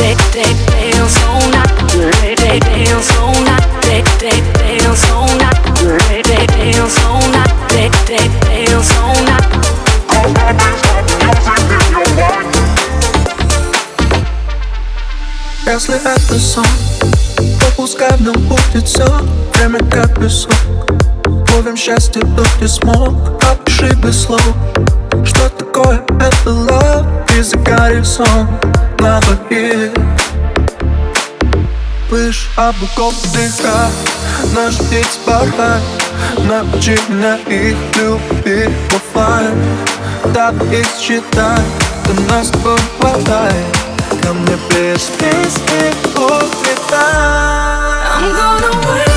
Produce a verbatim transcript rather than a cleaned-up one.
Если это сон, то пускай в нем будет все. Время как песок, ловим счастье, тут не смог. Опиши без слов, что такое это love. Из-за карих сон на двоих. Пышь облаков вдыха, наш птиц порхает. Научи меня их любить в оффлайн. Так их считай, до нас с тобой хватает. Ко мне без песни улетай. I'm gonna wait.